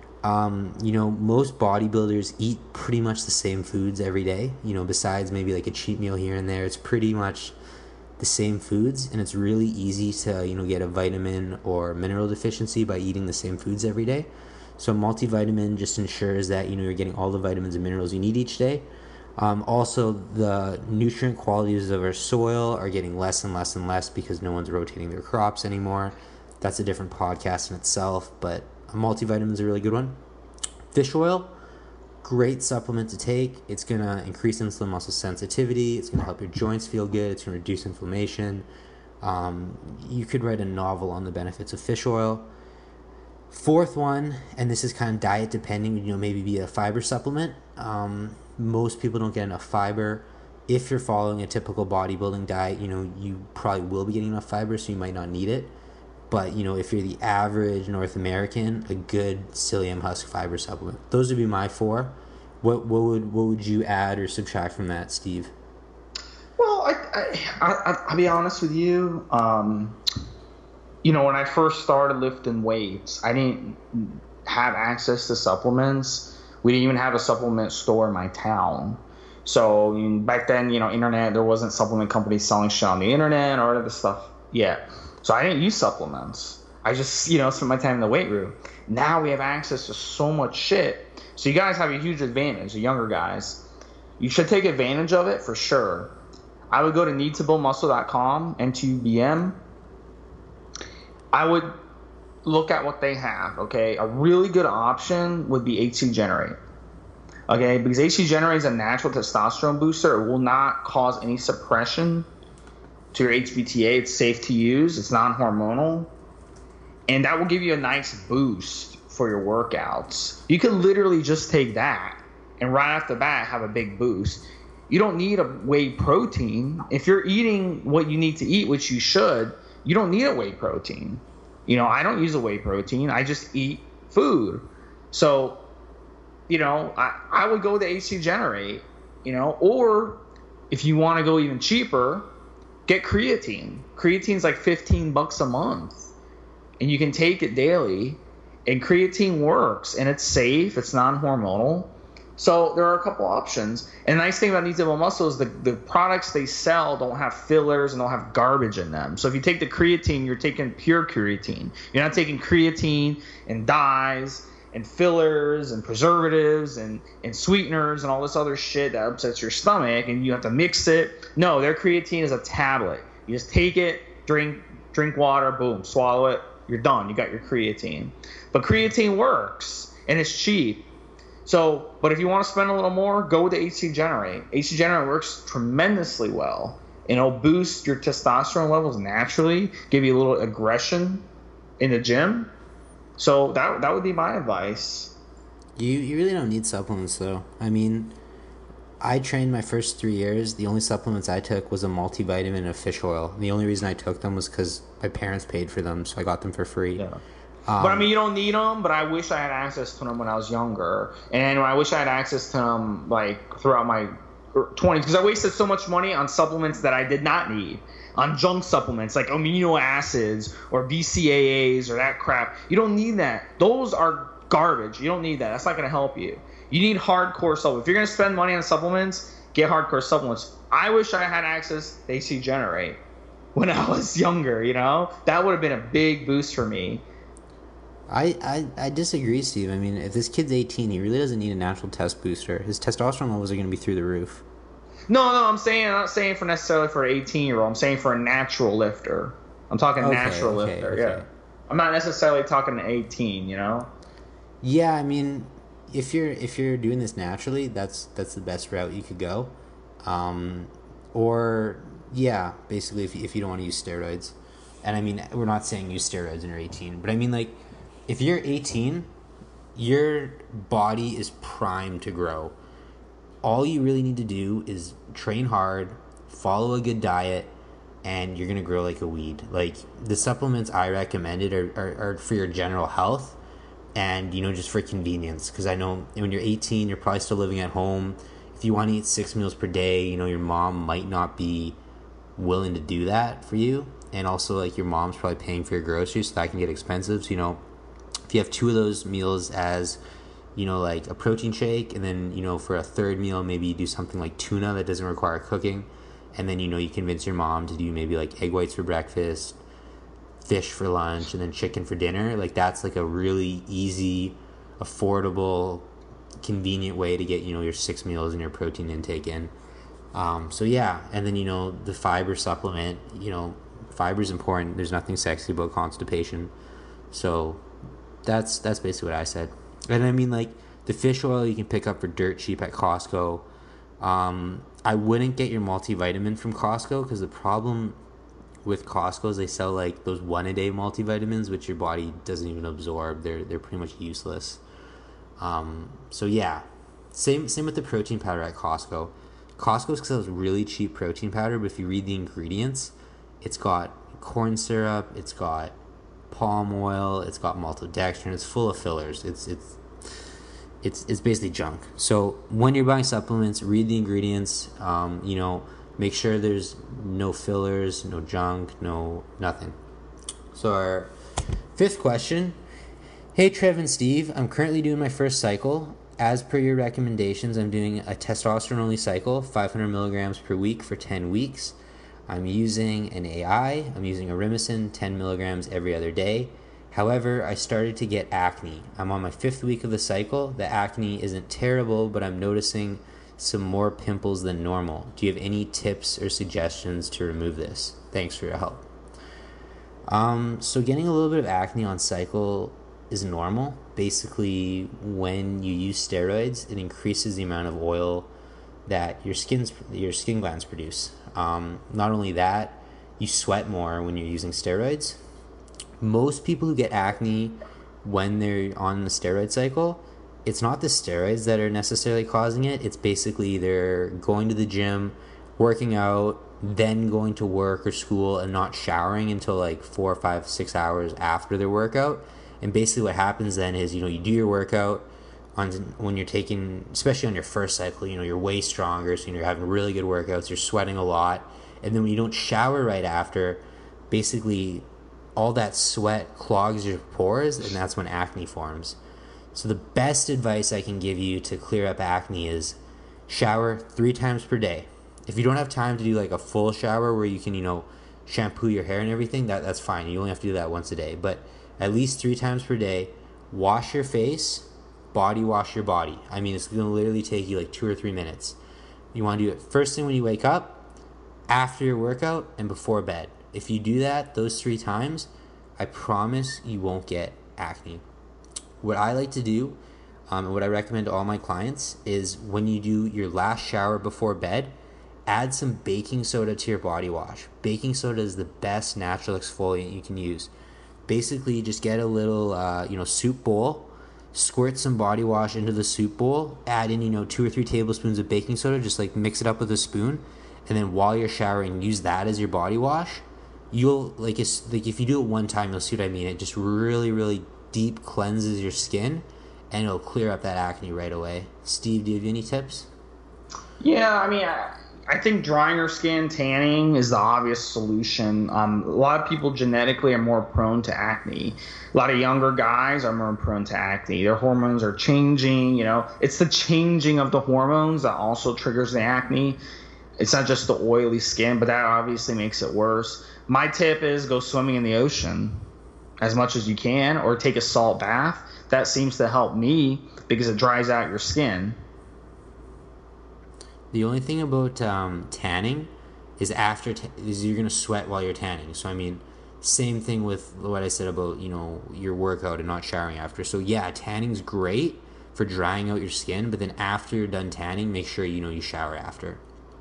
Most bodybuilders eat pretty much the same foods every day, besides maybe like a cheat meal here and there. It's pretty much the same foods, and it's really easy to, get a vitamin or mineral deficiency by eating the same foods every day. So multivitamin just ensures that, you're getting all the vitamins and minerals you need each day. Also, the nutrient qualities of our soil are getting less and less and less because no one's rotating their crops anymore. That's a different podcast in itself, but a multivitamin is a really good one. Fish oil, great supplement to take. It's going to increase insulin muscle sensitivity. It's going to help your joints feel good. It's going to reduce inflammation. You could write a novel on the benefits of fish oil. Fourth one, and this is kind of diet depending, maybe be a fiber supplement. Most people don't get enough fiber. If you're following a typical bodybuilding diet, you probably will be getting enough fiber, so you might not need it. But, if you're the average North American, a good psyllium husk fiber supplement. Those would be my four. What would you add or subtract from that, Steve? Well, I'll be honest with you. When I first started lifting weights, I didn't have access to supplements. We didn't even have a supplement store in my town. So back then, internet, there wasn't supplement companies selling shit on the internet or other stuff yet. So I didn't use supplements. I just, spent my time in the weight room. Now we have access to so much shit. So you guys have a huge advantage, the younger guys. You should take advantage of it for sure. I would go to needtobuildmuscle.com, NTUBM. I would look at what they have, okay? A really good option would be HC Generate, okay? Because HC Generate is a natural testosterone booster. It will not cause any suppression to your HBTA. It's safe to use. It's non-hormonal. And that will give you a nice boost for your workouts. You can literally just take that and right off the bat have a big boost. You don't need a whey protein. If you're eating what you need to eat, which you should, you don't need a whey protein. I don't use a whey protein. I just eat food. So, I would go with the HC Generate, or if you want to go even cheaper, get creatine. Creatine's like $15 a month, and you can take it daily. And creatine works, and it's safe. It's non-hormonal. So there are a couple options. And the nice thing about Needs to Build Muscle is the products they sell don't have fillers and don't have garbage in them. So if you take the creatine, you're taking pure creatine. You're not taking creatine and dyes and fillers and preservatives and sweeteners and all this other shit that upsets your stomach and you have to mix it. No, their creatine is a tablet. You just take it, drink water, boom, swallow it, you're done. You got your creatine. But creatine works, and it's cheap. So, but if you want to spend a little more, go with the HC Generate. HC Generate works tremendously well, and it'll boost your testosterone levels naturally, give you a little aggression in the gym. So that would be my advice. You really don't need supplements, though. I mean, I trained my first 3 years. The only supplements I took was a multivitamin and a fish oil. The only reason I took them was because my parents paid for them, so I got them for free. Yeah. But you don't need them. But I wish I had access to them when I was younger, and I wish I had access to them like throughout my 20s, because I wasted so much money on supplements that I did not need, on junk supplements like amino acids or BCAAs or that crap. You don't need that. Those are garbage. You don't need that. That's not going to help you. You need hardcore supplements. If you're going to spend money on supplements, get hardcore supplements. I wish I had access to HC Generate when I was younger. That would have been a big boost for me. I disagree, Steve. I mean, if this kid's 18, he really doesn't need a natural test booster. His testosterone levels are going to be through the roof. No, I'm not saying for necessarily for an 18-year-old. I'm saying for a natural lifter. I'm talking natural lifter. Okay. Yeah. I'm not necessarily talking to 18. Yeah, I mean, if you're doing this naturally, that's the best route you could go. Or yeah, basically if you don't want to use steroids. And I mean, we're not saying use steroids when you're 18, but I mean, like, if you're 18, your body is primed to grow. All you really need to do is train hard, follow a good diet, and you're going to grow like a weed. Like, the supplements I recommended are for your general health and, just for convenience. Because I know when you're 18, you're probably still living at home. If you want to eat 6 meals per day, your mom might not be willing to do that for you. And also, like, your mom's probably paying for your groceries, so that can get expensive. So, if you have 2 of those meals as, like a protein shake, and then, for a third meal, maybe you do something like tuna that doesn't require cooking. And then, you convince your mom to do maybe like egg whites for breakfast, fish for lunch, and then chicken for dinner. Like, that's like a really easy, affordable, convenient way to get, your 6 meals and your protein intake in. So yeah, and then, the fiber supplement, fiber is important. There's nothing sexy about constipation. So that's basically what I said. And I mean, like, The fish oil you can pick up for dirt cheap at Costco. I wouldn't get your multivitamin from Costco, because the problem with Costco is they sell like those 1-a-day multivitamins, which your body doesn't even absorb. They're pretty much useless. So yeah, same with the protein powder at Costco. Costco sells really cheap protein powder, but if you read the ingredients, it's got corn syrup, it's got palm oil, it's got maltodextrin, it's full of fillers. It's basically junk. So when you're buying supplements, read the ingredients. Make sure there's no fillers, no junk, no nothing. So our fifth question. Hey Trev and Steve, I'm currently doing my first cycle. As per your recommendations, I'm doing a testosterone-only cycle, 500 milligrams per week for 10 weeks. I'm using an AI. I'm using Arimocin, 10 milligrams every other day. However, I started to get acne. I'm on my 5th week of the cycle. The acne isn't terrible, but I'm noticing some more pimples than normal. Do you have any tips or suggestions to remove this? Thanks for your help. So getting a little bit of acne on cycle is normal. Basically, when you use steroids, it increases the amount of oil that your skin glands produce. Not only that, you sweat more when you're using steroids. Most people who get acne when they're on the steroid cycle, it's not the steroids that are necessarily causing it. It's basically they're going to the gym, working out, then going to work or school and not showering until like 4, 5, 6 hours after their workout. And basically what happens then is, you do your workout when you're taking, especially on your first cycle, you're way stronger. So you're having really good workouts, you're sweating a lot. And then when you don't shower right after, basically all that sweat clogs your pores, and that's when acne forms. So the best advice I can give you to clear up acne is shower 3 times per day. If you don't have time to do like a full shower where you can, shampoo your hair and everything, that's fine. You only have to do that once a day. But at least 3 times per day, wash your face, body wash your body. I mean, it's going to literally take you like 2 or 3 minutes. You want to do it first thing when you wake up, after your workout, and before bed. If you do that those 3 times, I promise you won't get acne. What I like to do, and what I recommend to all my clients, is when you do your last shower before bed, add some baking soda to your body wash. Baking soda is the best natural exfoliant you can use. Basically, just get a little, soup bowl, squirt some body wash into the soup bowl, add in, 2 or 3 tablespoons of baking soda, just like mix it up with a spoon, and then while you're showering, use that as your body wash. You'll, if you do it one time, you'll see what I mean. It just really, really deep cleanses your skin, and it'll clear up that acne right away. Steve, do you have any tips? Yeah, I mean, I think drying your skin, tanning is the obvious solution. A lot of people genetically are more prone to acne. A lot of younger guys are more prone to acne. Their hormones are changing, It's the changing of the hormones that also triggers the acne. It's not just the oily skin, but that obviously makes it worse. My tip is go swimming in the ocean as much as you can, or take a salt bath. That seems to help me because it dries out your skin. The only thing about tanning is is you're going to sweat while you're tanning. So, I mean, same thing with what I said about, your workout and not showering after. So, yeah, tanning's great for drying out your skin, but then after you're done tanning, make sure, you shower after.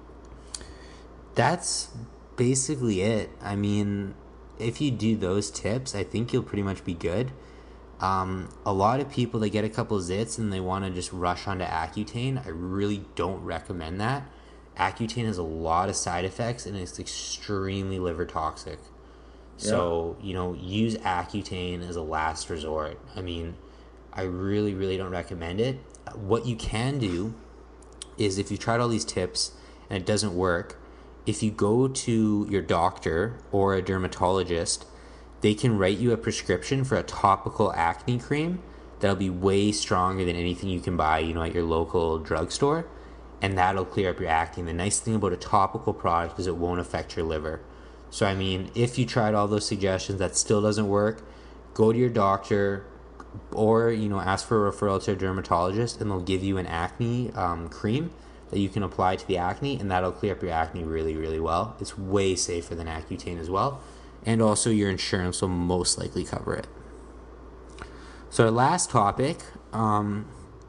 That's basically it. I mean, if you do those tips, I think you'll pretty much be good. A lot of people, they get a couple zits and they want to just rush onto Accutane. I really don't recommend that. Accutane has a lot of side effects and it's extremely liver toxic. Yeah. So, use Accutane as a last resort. I mean, I really, really don't recommend it. What you can do is, if you tried all these tips and it doesn't work, if you go to your doctor or a dermatologist, they can write you a prescription for a topical acne cream that'll be way stronger than anything you can buy, at your local drugstore, and that'll clear up your acne. And the nice thing about a topical product is it won't affect your liver. So, I mean, if you tried all those suggestions, that still doesn't work, go to your doctor or, ask for a referral to a dermatologist, and they'll give you an acne cream that you can apply to the acne, and that'll clear up your acne really, really well. It's way safer than Accutane as well. And also your insurance will most likely cover it. So our last topic,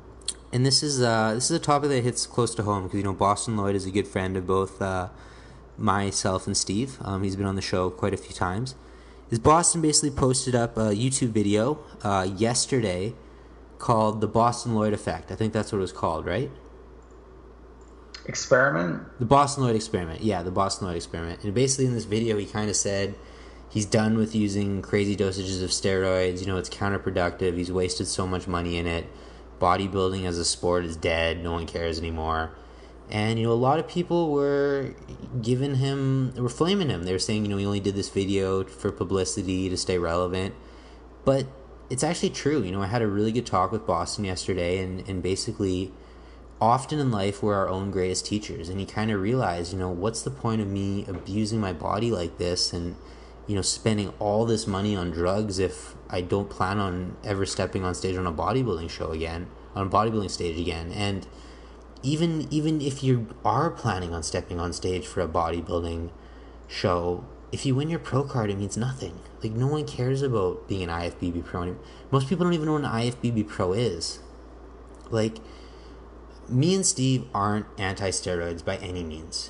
And this is a topic that hits close to home because Boston Lloyd is a good friend of both myself and Steve. He's been on the show quite a few times. Is Boston basically posted up a YouTube video yesterday called The Boston Lloyd Effect. I think that's what it was called, right? Experiment? The Boston Lloyd Experiment. Yeah, the Boston Lloyd Experiment. And basically in this video he kind of said he's done with using crazy dosages of steroids. It's counterproductive. He's wasted so much money in it. Bodybuilding as a sport is dead. No one cares anymore. And, a lot of people were flaming him. They were saying, he only did this video for publicity to stay relevant. But it's actually true. I had a really good talk with Boston yesterday, and basically, often in life, we're our own greatest teachers. And he kind of realized, what's the point of me abusing my body like this and, spending all this money on drugs if I don't plan on ever stepping on stage on a bodybuilding stage again. And even if you are planning on stepping on stage for a bodybuilding show, if you win your pro card, it means nothing. Like, no one cares about being an IFBB pro. Most people don't even know what an IFBB pro is. Like, me and Steve aren't anti-steroids by any means.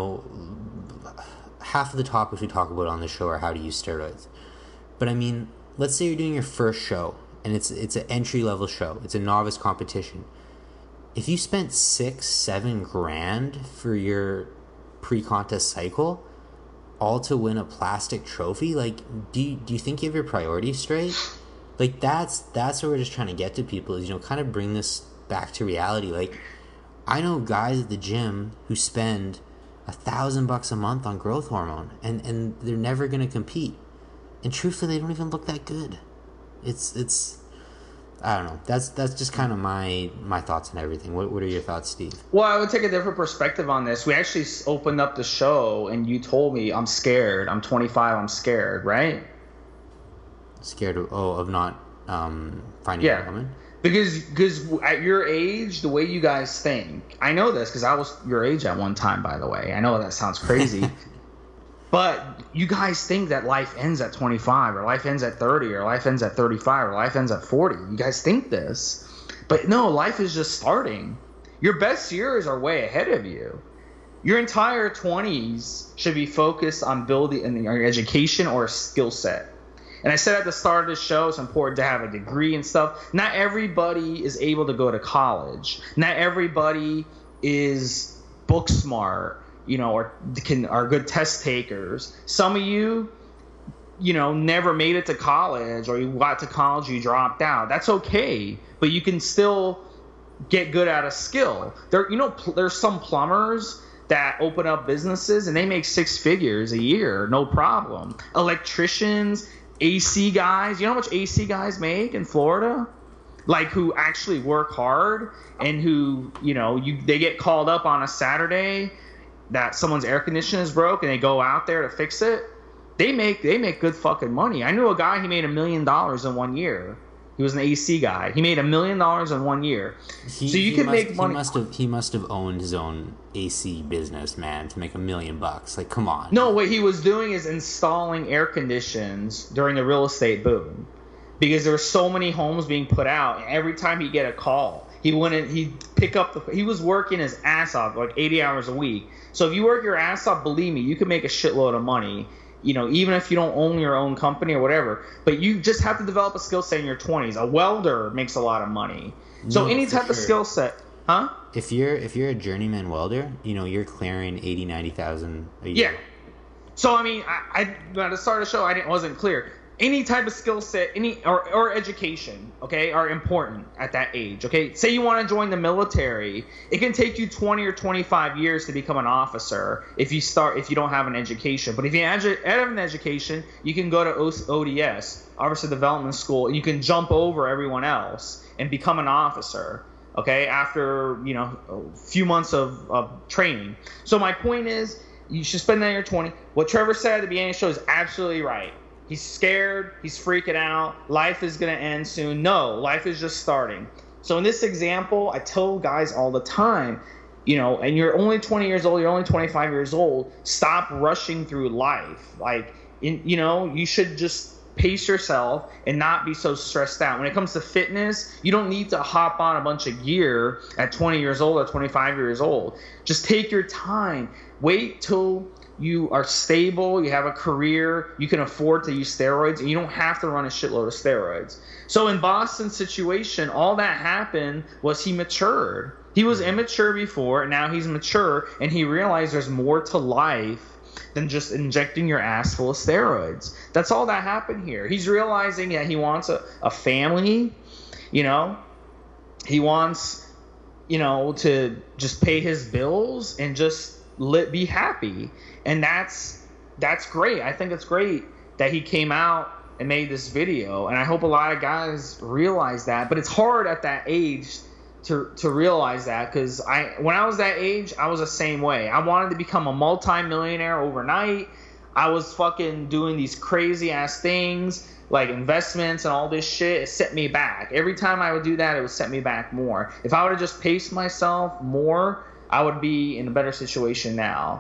Half of the topics we talk about on the show are how to use steroids. But let's say you're doing your first show, and it's an entry-level show. It's a novice competition. If you spent $6-7 grand for your pre-contest cycle, all to win a plastic trophy, like, do you think you have your priorities straight? Like, that's what we're just trying to get to people is, kind of bring this back to reality. Like, I know guys at the gym who spend $1,000 a month on growth hormone, and they're never going to compete. And truthfully, they don't even look that good. It's I don't know. That's just kind of my thoughts on everything. What are your thoughts, Steve? Well, I would take a different perspective on this. We actually opened up the show, and you told me I'm scared. I'm 25. I'm scared, right? Scared of not finding a woman? Because at your age, the way you guys think, I know this because I was your age at one time, by the way. I know that sounds crazy. But you guys think that life ends at 25 or life ends at 30 or life ends at 35 or life ends at 40. You guys think this. But no, life is just starting. Your best years are way ahead of you. Your entire 20s should be focused on building your education or a skill set. And I said at the start of the show, it's important to have a degree and stuff. Not everybody is able to go to college. Not everybody is book smart, or are good test takers. Some of you, never made it to college, or you got to college, you dropped out. That's okay, but you can still get good at a skill. There's some plumbers that open up businesses and they make 6 figures a year, no problem. Electricians, AC guys, you know how much AC guys make in Florida? Like, who actually work hard and who, they get called up on a Saturday that someone's air conditioner is broke and they go out there to fix it. They make good fucking money. I knew a guy, he made $1 million in 1 year. He was an AC guy. He made $1 million in 1 year. Make money. He must have owned his own AC business, man, to make $1 million. Like, come on. No, what he was doing is installing air conditions during the real estate boom, because there were so many homes being put out. And every time he'd get a call, he was working his ass off, like 80 hours a week. So if you work your ass off, believe me, you can make a shitload of money. Even if you don't own your own company or whatever, but you just have to develop a skill set in your 20s. A welder makes a lot of money. So any type of skill set, huh? If you're a journeyman welder, you're clearing 80,000-90,000 a year. Yeah. So I at the start of the show, I wasn't clear. Any type of skill set, or education, okay, are important at that age, okay? Say you want to join the military, it can take you 20 or 25 years to become an officer if you don't have an education. But if you have an education, you can go to ODS, Officer Development School, and you can jump over everyone else and become an officer, okay, after, a few months of training. So my point is, you should spend that in your 20. What Trevor said at the beginning of the show is absolutely right. He's scared. He's freaking out. Life is going to end soon. No, life is just starting. So in this example, I tell guys all the time, and you're only 20 years old, you're only 25 years old, stop rushing through life. Like, you should just pace yourself and not be so stressed out. When it comes to fitness, you don't need to hop on a bunch of gear at 20 years old or 25 years old. Just take your time. Wait till you are stable, you have a career, you can afford to use steroids, and you don't have to run a shitload of steroids. So in Boston's situation, all that happened was he matured. He was immature before, and now he's mature, and he realized there's more to life than just injecting your ass full of steroids. That's all that happened here. He's realizing that he wants a family, you know. He wants, you know, to just pay his bills and just be happy. And that's great. I think it's great that he came out and made this video, and I hope a lot of guys realize that. But it's hard at that age to realize that, because when I was that age, I was the same way. I wanted to become a multi-millionaire overnight. I was fucking doing these crazy ass things like investments and all this shit. It set me back. Every time I would do that, it would set me back more. If I would have just paced myself more, I would be in a better situation now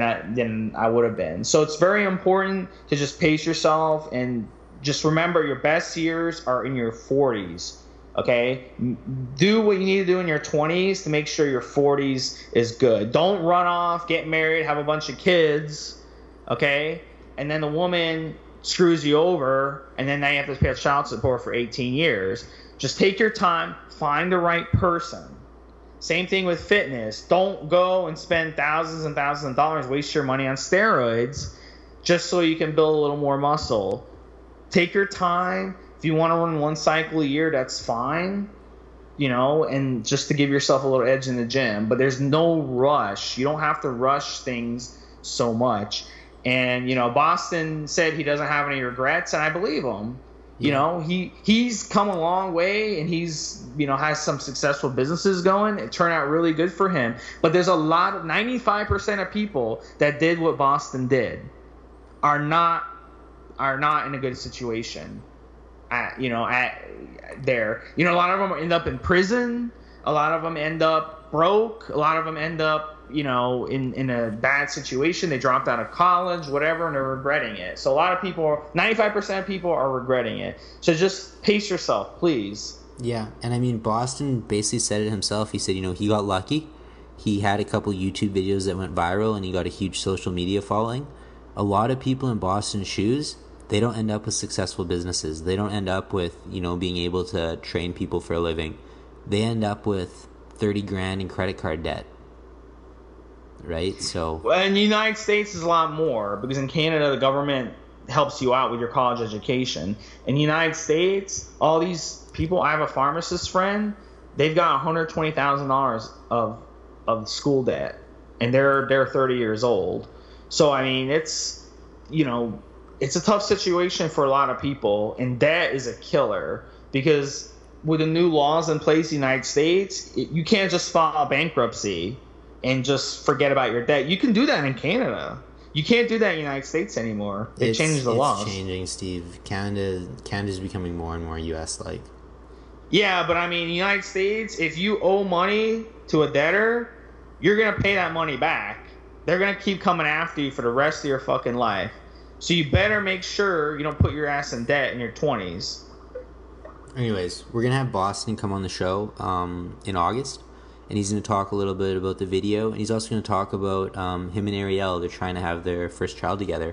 than I would have been. So it's very important to just pace yourself, and just remember your best years are in your 40s. Okay, do what you need to do in your 20s to make sure your 40s is good. Don't run off, get married, have a bunch of kids, okay, and then the woman screws you over, and then now you have to pay child support for 18 years. Just take your time, find the right person. Same thing with fitness. Don't go and spend thousands and thousands of dollars, waste your money on steroids just so you can build a little more muscle. Take your time. If you want to run one cycle a year, that's fine, you know, and just to give yourself a little edge in the gym. But there's no rush. You don't have to rush things so much. And, you know, Boston said he doesn't have any regrets, and I believe him. You know, he's come a long way, and he's, you know, has some successful businesses going. It turned out really good for him. But there's a lot of 95% of people that did what Boston did are not in a good situation. There. You know, a lot of them end up in prison. A lot of them end up broke. A lot of them end up, you know, in a bad situation. They dropped out of college, whatever, and they're regretting it. So a lot of people, 95% of people are regretting it. So just pace yourself, please. Yeah, and I mean, Boston basically said it himself. He said, you know, he got lucky. He had a couple YouTube videos that went viral, and he got a huge social media following. A lot of people in Boston's shoes, they don't end up with successful businesses. They don't end up with, you know, being able to train people for a living. They end up with 30 grand in credit card debt. Right? So. Well, in the United States is a lot more, because in Canada, the government helps you out with your college education. In the United States, all these people, I have a pharmacist friend, they've got $120,000 of school debt, and they're 30 years old. So, I mean, it's, you know, it's a tough situation for a lot of people, and debt is a killer, because with the new laws in place in the United States, you can't just file bankruptcy and just forget about your debt. You can do that in Canada. You can't do that in the United States anymore. They changed the laws. It's changing, Steve. Canada's becoming more and more US-like. Yeah, but I mean, in the United States, if you owe money to a debtor, you're going to pay that money back. They're going to keep coming after you for the rest of your fucking life. So you better make sure you don't put your ass in debt in your 20s. Anyways, we're going to have Boston come on the show in August, and he's going to talk a little bit about the video, and he's also going to talk about him and Ariel. They're trying to have their first child together.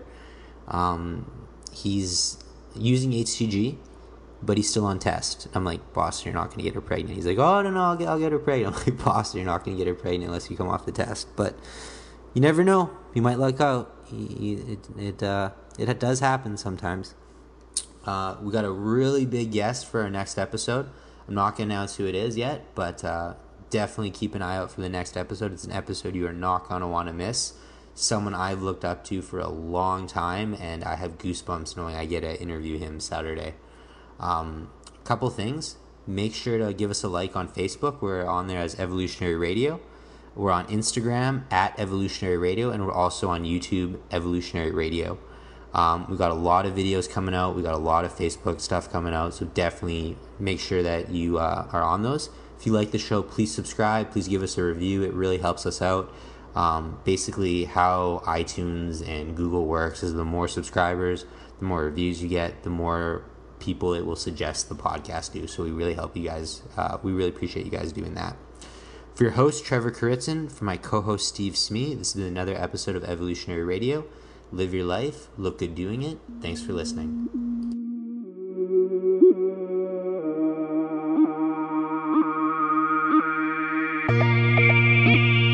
He's using HCG, but he's still on test. I'm like, Boston, you're not going to get her pregnant. He's like, oh, no, I'll get her pregnant. I'm like, Boston, you're not going to get her pregnant unless you come off the test. But you never know. You might luck out. It does happen sometimes. We got a really big guest for our next episode. I'm not going to announce who it is yet, but definitely keep an eye out for the next episode. It's an episode you are not going to want to miss. Someone I've looked up to for a long time, and I have goosebumps knowing I get to interview him Saturday. Couple things. Make sure to give us a like on Facebook. We're on there as Evolutionary Radio. We're on Instagram at Evolutionary Radio, and we're also on YouTube, Evolutionary Radio. We've got a lot of videos coming out. We got a lot of Facebook stuff coming out, so definitely make sure that you are on those. If you like the show, please subscribe. Please give us a review. It really helps us out. Basically, how iTunes and Google works is the more subscribers, the more reviews you get, the more people it will suggest the podcast do. So we really help you guys. We really appreciate you guys doing that. For your host, Trevor Kuritzin, for my co-host, Steve Smee, this has been another episode of Evolutionary Radio. Live your life. Look good doing it. Thanks for listening.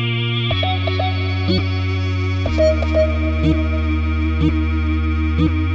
Thank you.